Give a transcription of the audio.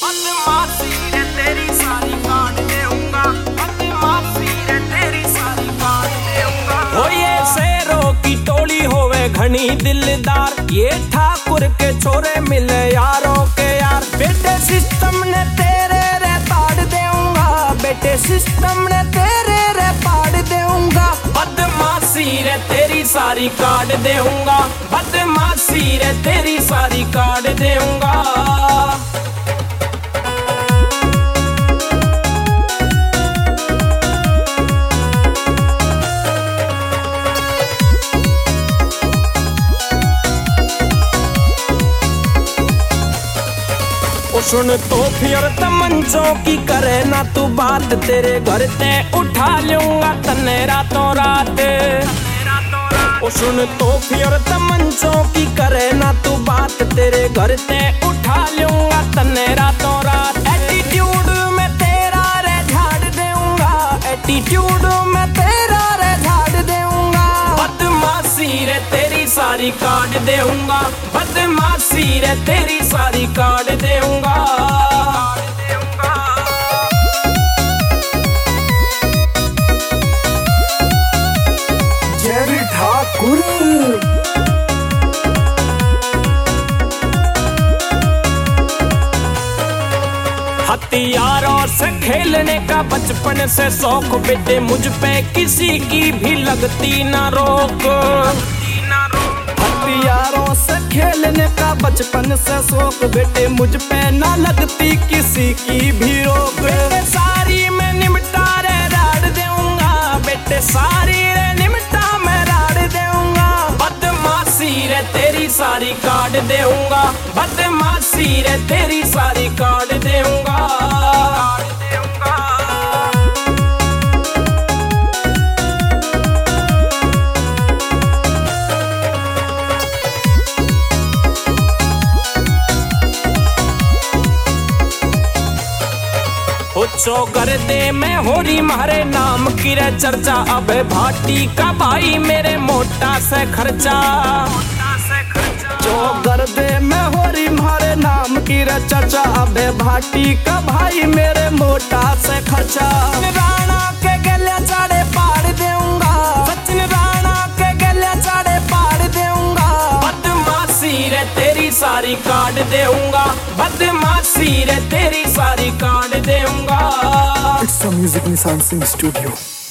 बदमाशी रे तेरी सारी काट देऊंगा, बदमाशी रे तेरी सारी काट देऊंगा। ओ ये शेरों की टोली होवे घनी दिलदार, ये ठाकुर के छोरे मिले यारों के यार। बेटे सिस्टम ने तेरे रे ताड़ देऊंगा, बेटे सिस्टम ने तेरे रे पाड़ देऊंगा। बदमाशी रे तेरी सारी काट देऊंगा, बदमाशी रे तेरी सारी काट देऊंगा। सुन तो फिर तमंचों की करे ना तू बात, तेरे घर ते उठा लूंगा तन्ने रातों रात। ओ सुन तो फिर तमंचों की करे ना तू बात, तेरे घर ते उठा लूंगा तन्ने रातों रात। एटीट्यूड में तेरा रे झाड़ देऊंगा, एटीट्यूड में तेरा रे झाड़ देऊंगा। बदमाशी रे तेरी सारी काट देऊंगा, बदमाशी रे तेरी सारी काट देऊंगा। जेरी ठाकुर हथियारों से खेलने का बचपन से शौक, बेटे मुझ पे किसी की भी लगती ना रोक। हथियारों से खेलने का बचपन से शौक, बेटे मुझ पे ना लगती किसी की भी रोक। बेटे सारी मैं निमटा रे राड़ देऊंगा, बेटे सारी रे निमटा मैं राड़ देऊंगा। बदमाशी रे तेरी सारी काट देऊंगा, बदमाशी रे तेरी सारी काट देऊंगा। चौगरदे में होरी मारे नाम की रे चर्चा, अब भाटी का भाई मेरे मोटा से खर्चा। चौगरदे में होरी मारे नाम की रे चर्चा, अब भाटी का भाई मेरे मोटा से खर्चा। राणा के गले चाड़े पाड़ देऊंगा, सचिन राणा के गले चाड़े पाड़ देऊंगा। बदमाशी रे तेरी सारी काट देऊंगा, बदमाशी रे तेरी सारी काट देऊंगा। It's a Music Nissan Singh Studio.